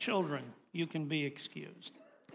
Children, you can be excused.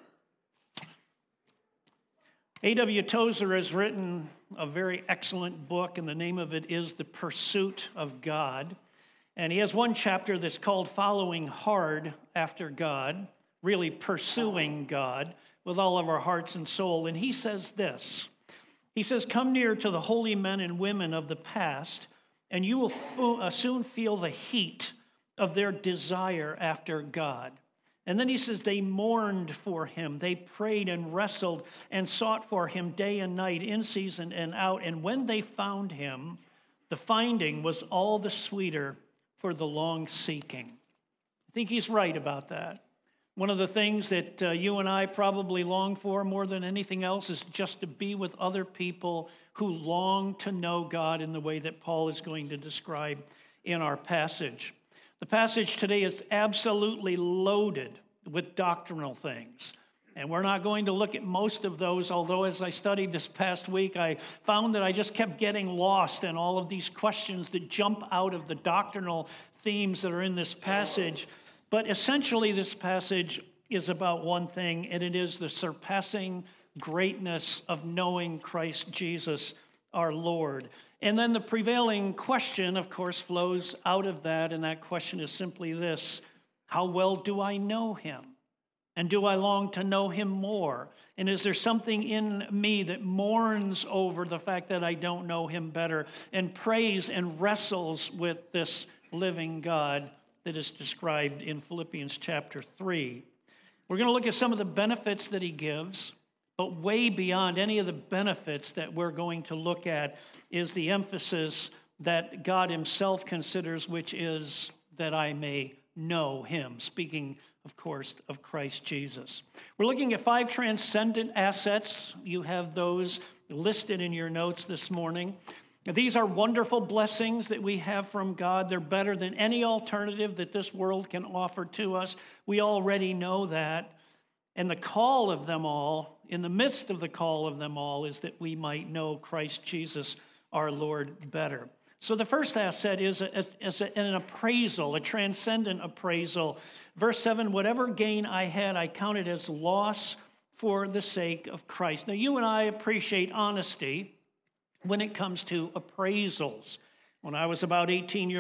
A.W. Tozer has written a very excellent book, and the name of it is The Pursuit of God. And he has one chapter that's called Following Hard After God, really pursuing God with all of our hearts and soul. And he says this. He says, "Come near to the holy men and women of the past, and you will soon feel the heat of their desire after God." And then he says, "They mourned for him. They prayed and wrestled and sought for him day and night, in season and out. And when they found him, the finding was all the sweeter for the long seeking." I think he's right about that. One of the things that you and I probably long for more than anything else is just to be with other people who long to know God in the way that Paul is going to describe in our passage. The passage today is absolutely loaded with doctrinal things. And we're not going to look at most of those, although as I studied this past week, I found that I just kept getting lost in all of these questions that jump out of the doctrinal themes that are in this passage. But essentially, this passage is about one thing, and it is the surpassing greatness of knowing Christ Jesus, our Lord. And then the prevailing question, of course, flows out of that, and that question is simply this: how well do I know him? And do I long to know him more? And is there something in me that mourns over the fact that I don't know him better and prays and wrestles with this living God that is described in Philippians chapter 3? We're going to look at some of the benefits that he gives, but way beyond any of the benefits that we're going to look at is the emphasis that God himself considers, which is that I may know him, speaking, of course, of Christ Jesus. We're looking at 5 transcendent assets. You have those listed in your notes this morning. These are wonderful blessings that we have from God. They're better than any alternative that this world can offer to us. We already know that. And the call of them all, in the midst of the call of them all, is that we might know Christ Jesus, our Lord, better. So the first asset is an appraisal, a transcendent appraisal. Verse 7, "Whatever gain I had, I counted as loss for the sake of Christ." Now, you and I appreciate honesty when it comes to appraisals. When I was about 18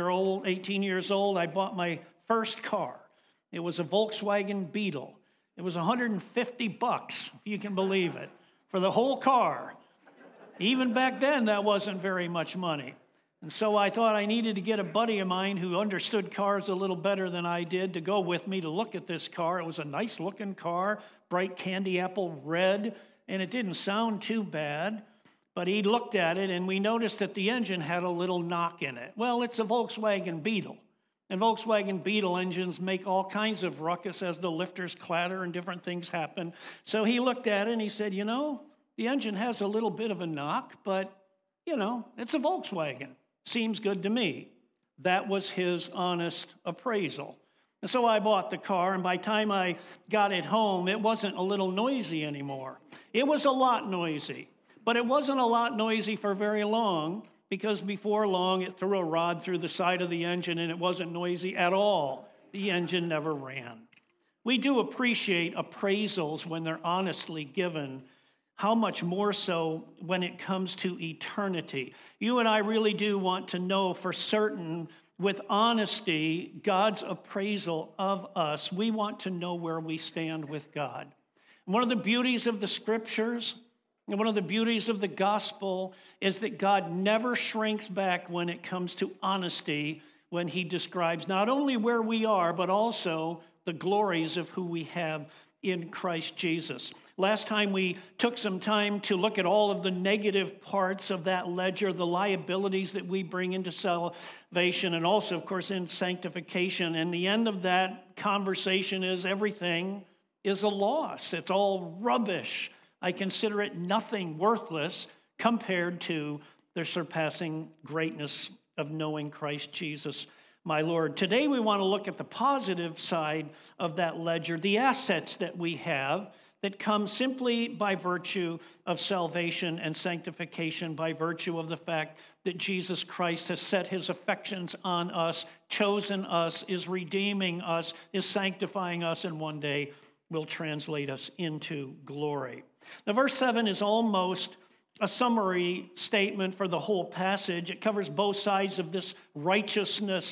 years old, I bought my first car. It was a Volkswagen Beetle. It was $150, if you can believe it, for the whole car. Even back then, that wasn't very much money. And so I thought I needed to get a buddy of mine who understood cars a little better than I did to go with me to look at this car. It was a nice looking car, bright candy apple red, and it didn't sound too bad. But he looked at it, and we noticed that the engine had a little knock in it. Well, it's a Volkswagen Beetle. And Volkswagen Beetle engines make all kinds of ruckus as the lifters clatter and different things happen. So he looked at it and he said, the engine has a little bit of a knock, but, it's a Volkswagen. Seems good to me. That was his honest appraisal. And so I bought the car, and by the time I got it home, it wasn't a little noisy anymore. It was a lot noisy. But it wasn't a lot noisy for very long, because before long it threw a rod through the side of the engine and it wasn't noisy at all. The engine never ran. We do appreciate appraisals when they're honestly given. How much more so when it comes to eternity? You and I really do want to know for certain, with honesty, God's appraisal of us. We want to know where we stand with God. And one of the beauties of the scriptures, and one of the beauties of the gospel, is that God never shrinks back when it comes to honesty, when he describes not only where we are, but also the glories of who we have in Christ Jesus. Last time we took some time to look at all of the negative parts of that ledger, the liabilities that we bring into salvation, and also, of course, in sanctification. And the end of that conversation is everything is a loss. It's all rubbish. I consider it nothing, worthless, compared to the surpassing greatness of knowing Christ Jesus, my Lord. Today we want to look at the positive side of that ledger, the assets that we have that come simply by virtue of salvation and sanctification, by virtue of the fact that Jesus Christ has set his affections on us, chosen us, is redeeming us, is sanctifying us, and one day will translate us into glory. Now, verse 7 is almost a summary statement for the whole passage. It covers both sides of this righteousness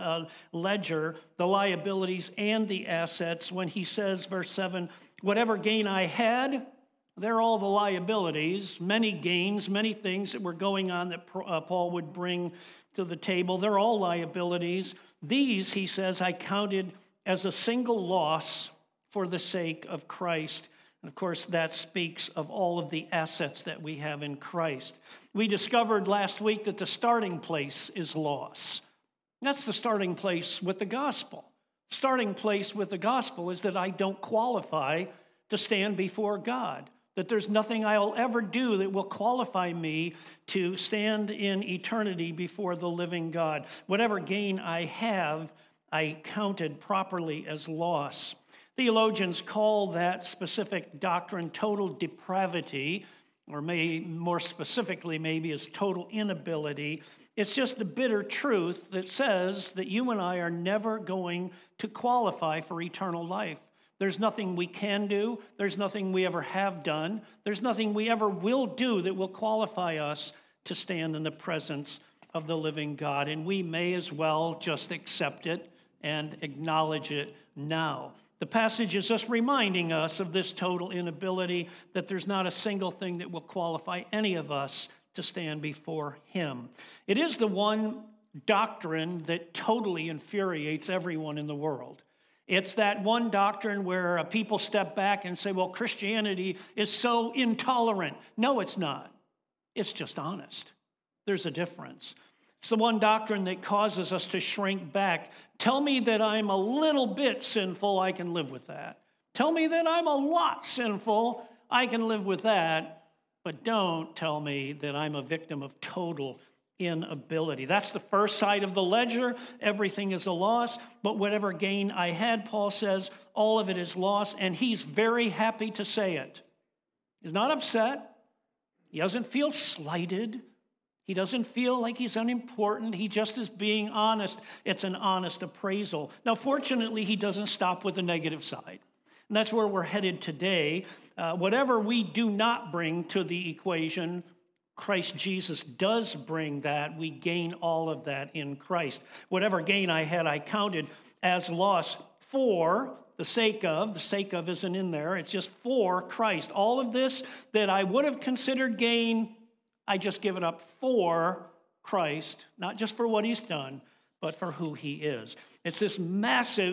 ledger, the liabilities and the assets, when he says, verse 7, whatever gain I had, they're all the liabilities, many gains, many things that were going on that Paul would bring to the table. They're all liabilities. These, he says, I counted as a single loss for the sake of Christ. And of course, that speaks of all of the assets that we have in Christ. We discovered last week that the starting place is loss. That's the starting place with the gospel. Starting place with the gospel is that I don't qualify to stand before God, that there's nothing I'll ever do that will qualify me to stand in eternity before the living God. Whatever gain I have, I counted properly as loss. Theologians call that specific doctrine total depravity, or more specifically, maybe as total inability. It's just the bitter truth that says that you and I are never going to qualify for eternal life. There's nothing we can do. There's nothing we ever have done. There's nothing we ever will do that will qualify us to stand in the presence of the living God. And we may as well just accept it and acknowledge it now. The passage is just reminding us of this total inability, that there's not a single thing that will qualify any of us to stand before him. It is the one doctrine that totally infuriates everyone in the world. It's that one doctrine where people step back and say, well, Christianity is so intolerant. No, it's not. It's just honest. There's a difference. It's the one doctrine that causes us to shrink back. Tell me that I'm a little bit sinful, I can live with that. Tell me that I'm a lot sinful, I can live with that. But don't tell me that I'm a victim of total inability. That's the first side of the ledger. Everything is a loss. But whatever gain I had, Paul says, all of it is loss. And he's very happy to say it. He's not upset. He doesn't feel slighted. He doesn't feel like he's unimportant. He just is being honest. It's an honest appraisal. Now, fortunately, he doesn't stop with the negative side. And that's where we're headed today. Whatever we do not bring to the equation, Christ Jesus does bring that. We gain all of that in Christ. Whatever gain I had, I counted as loss for the sake of isn't in there. It's just for Christ. All of this that I would have considered gain, I just give it up for Christ, not just for what he's done, but for who he is. It's this massive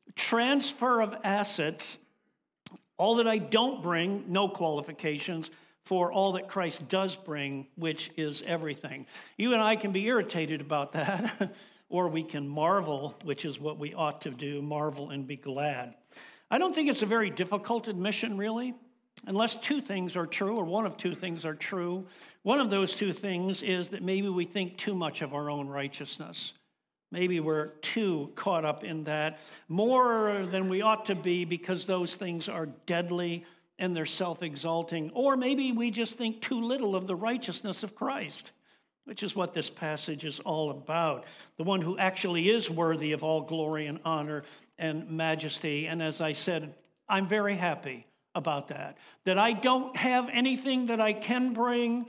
transfer of assets, all that I don't bring, no qualifications, for all that Christ does bring, which is everything. You and I can be irritated about that, or we can marvel, which is what we ought to do, marvel and be glad. I don't think it's a very difficult admission, really, unless two things are true, or one of two things are true. One of those two things is that maybe we think too much of our own righteousness. Maybe we're too caught up in that, more than we ought to be, because those things are deadly and they're self-exalting. Or maybe we just think too little of the righteousness of Christ, which is what this passage is all about. The one who actually is worthy of all glory and honor and majesty. And as I said, I'm very happy about that I don't have anything that I can bring.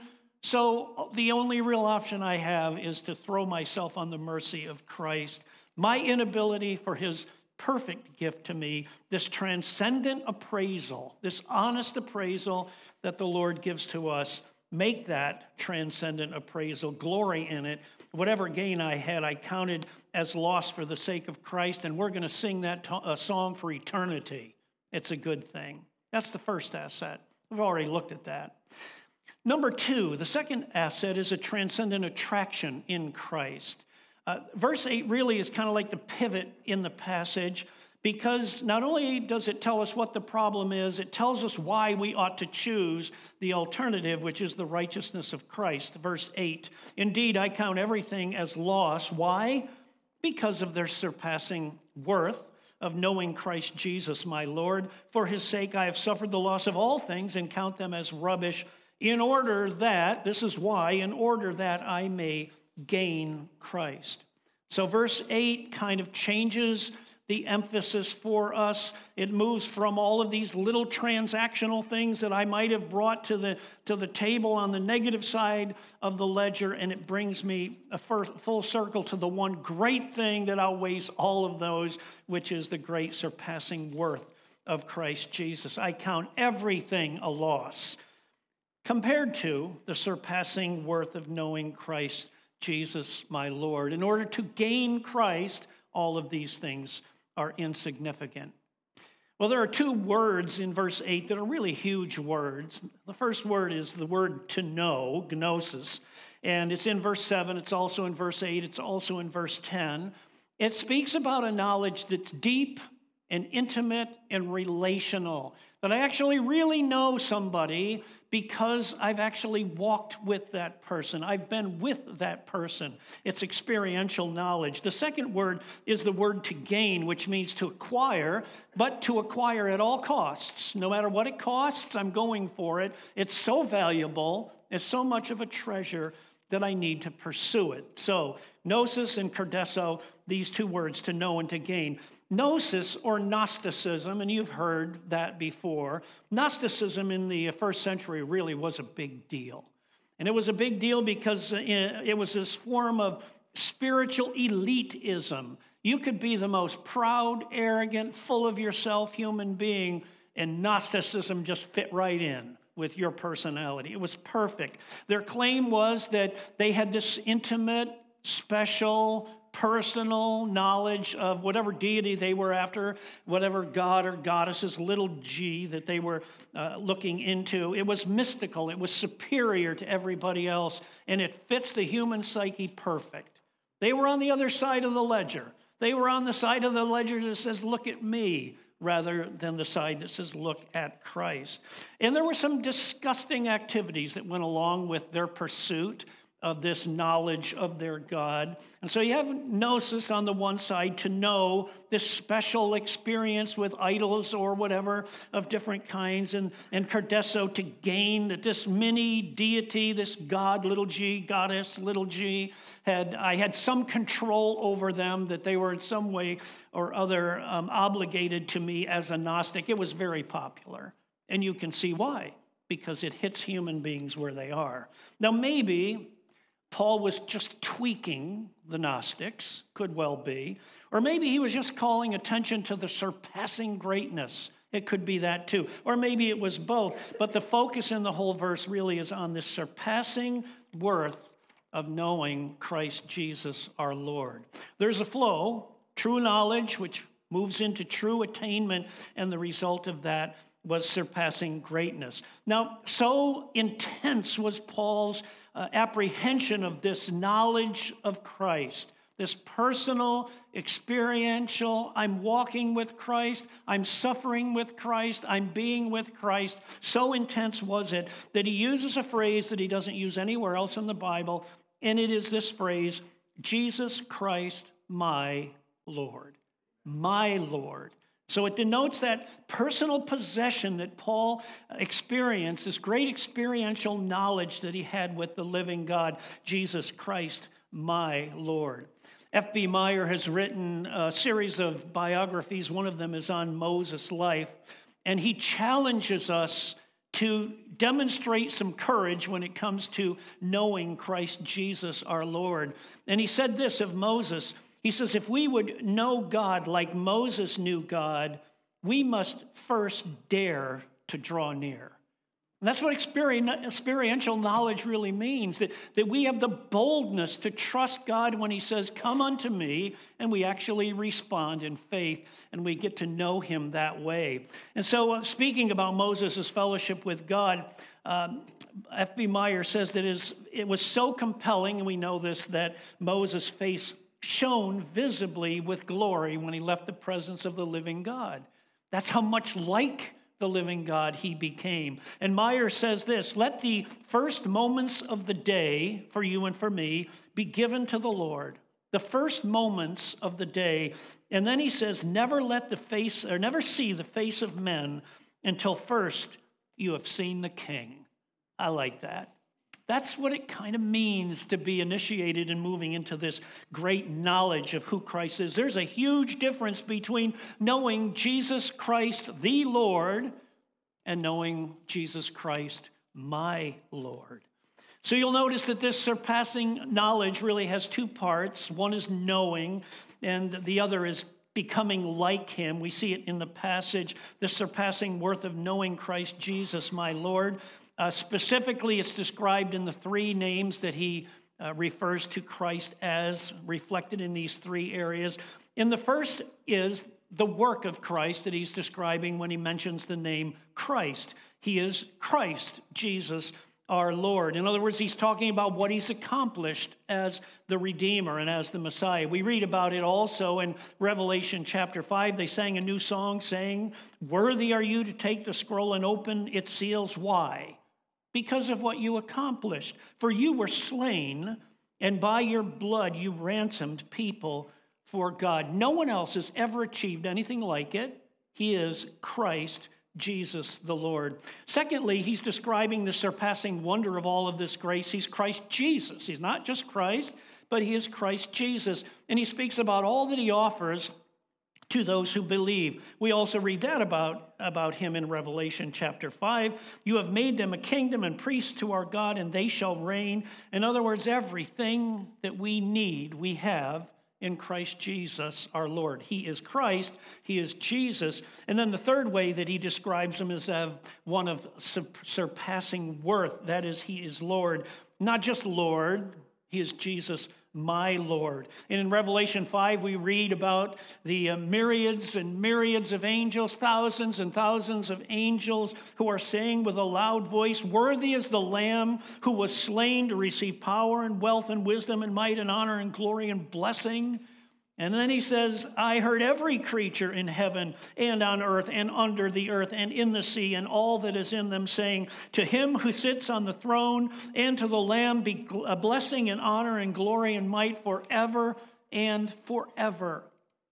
So the only real option I have is to throw myself on the mercy of Christ. My inability for his perfect gift to me, this transcendent appraisal, this honest appraisal that the Lord gives to us, make that transcendent appraisal, glory in it. Whatever gain I had, I counted as loss for the sake of Christ, and we're going to sing that song for eternity. It's a good thing. That's the first asset. We've already looked at that. Number two, the second asset is a transcendent attraction in Christ. Verse 8 really is kind of like the pivot in the passage, because not only does it tell us what the problem is, it tells us why we ought to choose the alternative, which is the righteousness of Christ. Verse 8, indeed, I count everything as loss. Why? Because of their surpassing worth. of knowing Christ Jesus, my Lord. For his sake I have suffered the loss of all things and count them as rubbish, in order that, this is why, in order that I may gain Christ. So verse 8 kind of changes the emphasis for us. It moves from all of these little transactional things that I might have brought to the table on the negative side of the ledger, and it brings me a full circle to the one great thing that outweighs all of those, which is the great surpassing worth of Christ Jesus. I count everything a loss compared to the surpassing worth of knowing Christ Jesus, my Lord. In order to gain Christ, all of these things are insignificant. Well, there are two words in verse 8 that are really huge words. The first word is the word to know, gnosis, and it's in verse 7. It's also in verse 8. It's also in verse 10. It speaks about a knowledge that's deep and intimate and relational, that I actually really know somebody because I've actually walked with that person. I've been with that person. It's experiential knowledge. The second word is the word to gain, which means to acquire, but to acquire at all costs. No matter what it costs, I'm going for it. It's so valuable. It's so much of a treasure that I need to pursue it. So, gnosis and kerdesso, these two words, to know and to gain. Gnosis or Gnosticism, and you've heard that before, Gnosticism in the first century really was a big deal. And it was a big deal because it was this form of spiritual elitism. You could be the most proud, arrogant, full of yourself human being, and Gnosticism just fit right in with your personality. It was perfect. Their claim was that they had this intimate, special, personal knowledge of whatever deity they were after, whatever god or goddess's little g that they were looking into. It was mystical. It was superior to everybody else, and it fits the human psyche perfect. They were on the other side of the ledger. They were on the side of the ledger that says, look at me, rather than the side that says, look at Christ. And there were some disgusting activities that went along with their pursuit of this knowledge of their God. And so you have gnosis on the one side, to know this special experience with idols or whatever of different kinds, and kerdesso, to gain that this mini deity, this God, little g, goddess, little g, I had some control over them, that they were in some way or other obligated to me as a Gnostic. It was very popular. And you can see why, because it hits human beings where they are. Now, maybe Paul was just tweaking the Gnostics, could well be. Or maybe he was just calling attention to the surpassing greatness. It could be that too. Or maybe it was both. But the focus in the whole verse really is on this surpassing worth of knowing Christ Jesus our Lord. There's a flow, true knowledge, which moves into true attainment, and the result of that was surpassing greatness. Now, so intense was Paul's apprehension of this knowledge of Christ, this personal, experiential, I'm walking with Christ, I'm suffering with Christ, I'm being with Christ. So intense was it that he uses a phrase that he doesn't use anywhere else in the Bible, and it is this phrase, Jesus Christ, my Lord. My Lord. So it denotes that personal possession that Paul experienced, this great experiential knowledge that he had with the living God, Jesus Christ, my Lord. F.B. Meyer has written a series of biographies. One of them is on Moses' life, and he challenges us to demonstrate some courage when it comes to knowing Christ Jesus our Lord. And he said this of Moses. He says, if we would know God like Moses knew God, we must first dare to draw near. And that's what experiential knowledge really means, that we have the boldness to trust God when he says, come unto me, and we actually respond in faith, and we get to know him that way. And so speaking about Moses' fellowship with God, F.B. Meyer says that it was so compelling, and we know this, that Moses' face shone visibly with glory when he left the presence of the living God. That's how much like the living God he became. And Meyer says this, let the first moments of the day for you and for me be given to the Lord. the first moments of the day. And then he says, never see the face of men until first you have seen the King. I like that. That's what it kind of means to be initiated and moving into this great knowledge of who Christ is. There's a huge difference between knowing Jesus Christ, the Lord, and knowing Jesus Christ, my Lord. So you'll notice that this surpassing knowledge really has two parts. One is knowing, and the other is becoming like him. We see it in the passage, the surpassing worth of knowing Christ Jesus, my Lord. Specifically, it's described in the three names that he refers to Christ as, reflected in these three areas. And the first is the work of Christ that he's describing when he mentions the name Christ. He is Christ, Jesus, our Lord. In other words, he's talking about what he's accomplished as the Redeemer and as the Messiah. We read about it also in Revelation chapter 5. They sang a new song saying, "Worthy are you to take the scroll and open its seals." Why? Because of what you accomplished. For you were slain, and by your blood you ransomed people for God. No one else has ever achieved anything like it. He is Christ Jesus the Lord. Secondly, he's describing the surpassing wonder of all of this grace. He's Christ Jesus. He's not just Christ, but he is Christ Jesus. And he speaks about all that he offers to those who believe. We also read that about him in Revelation chapter 5. You have made them a kingdom and priests to our God, and they shall reign. In other words, everything that we need, we have in Christ Jesus our Lord. He is Christ, he is Jesus. And then the third way that he describes him is one of surpassing worth. That is, he is Lord. Not just Lord, he is Jesus, my Lord. And in Revelation 5, we read about the myriads and myriads of angels, thousands and thousands of angels who are saying with a loud voice, "Worthy is the Lamb who was slain to receive power and wealth and wisdom and might and honor and glory and blessing." And then he says, "I heard every creature in heaven and on earth and under the earth and in the sea and all that is in them saying, to him who sits on the throne and to the Lamb be a blessing and honor and glory and might forever and forever."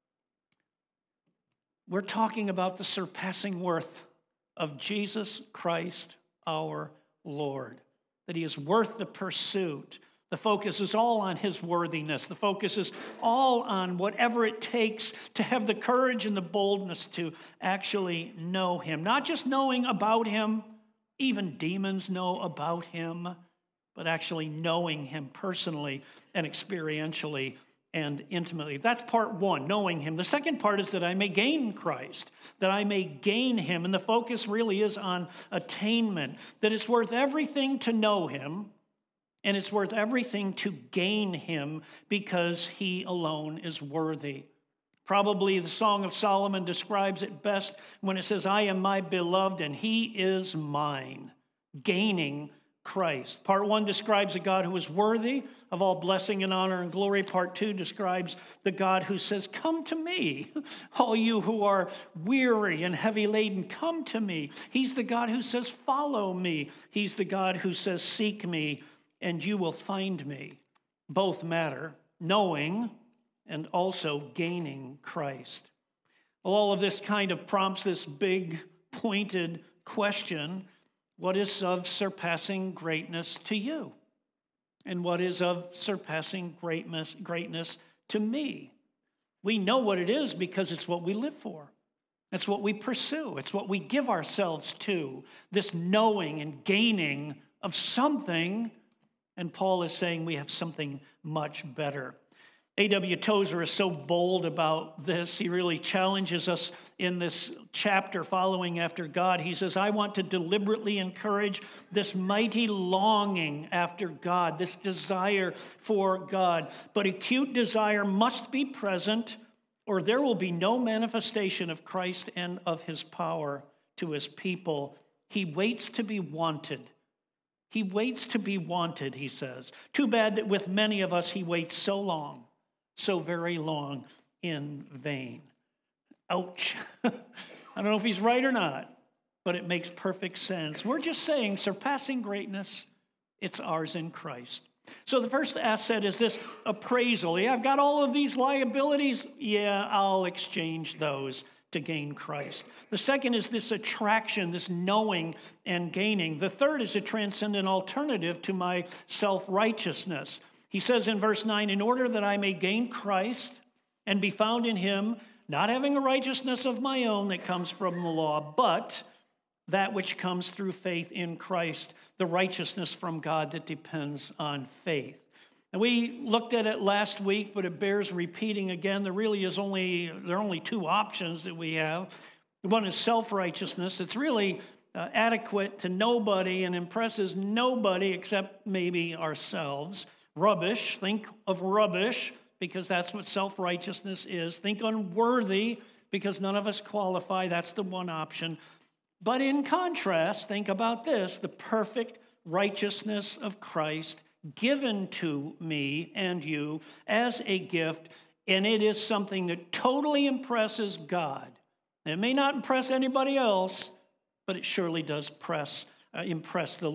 We're talking about the surpassing worth of Jesus Christ our Lord, that he is worth the pursuit. The focus is all on his worthiness. The focus is all on whatever it takes to have the courage and the boldness to actually know him. Not just knowing about him, even demons know about him, but actually knowing him personally and experientially and intimately. That's part one, knowing him. The second part is that I may gain Christ, that I may gain him. And the focus really is on attainment, that it's worth everything to know him, and it's worth everything to gain him because he alone is worthy. Probably the Song of Solomon describes it best when it says, "I am my beloved and he is mine," gaining Christ. Part one describes a God who is worthy of all blessing and honor and glory. Part two describes the God who says, "Come to me, all you who are weary and heavy laden, come to me." He's the God who says, "Follow me." He's the God who says, "Seek me and you will find me." Both matter, knowing and also gaining Christ. Well, all of this kind of prompts this big, pointed question: what is of surpassing greatness to you? And what is of surpassing greatness to me? We know what it is because it's what we live for. It's what we pursue. It's what we give ourselves to, this knowing and gaining of something. And Paul is saying we have something much better. A.W. Tozer is so bold about this. He really challenges us in this chapter, Following After God. He says, "I want to deliberately encourage this mighty longing after God, this desire for God. But acute desire must be present, or there will be no manifestation of Christ and of his power to his people. He waits to be wanted. He waits to be wanted," he says. Too bad that with many of us he waits so long, so very long in vain. Ouch. I don't know if he's right or not, but it makes perfect sense. We're just saying surpassing greatness, it's ours in Christ. So the first asset is this appraisal. Yeah, I've got all of these liabilities. Yeah, I'll exchange those to gain Christ. The second is this attraction, this knowing and gaining. The third is a transcendent alternative to my self-righteousness. He says in verse 9, in order that I may gain Christ and be found in him, not having a righteousness of my own that comes from the law, but that which comes through faith in Christ, the righteousness from God that depends on faith. And we looked at it last week, but it bears repeating again. There are only two options that we have. One is self-righteousness. It's really adequate to nobody and impresses nobody except maybe ourselves. Rubbish. Think of rubbish, because that's what self-righteousness is. Think unworthy, because none of us qualify. That's the one option. But in contrast, think about this, the perfect righteousness of Christ given to me and you as a gift, and it is something that totally impresses God. It may not impress anybody else, but it surely does impress the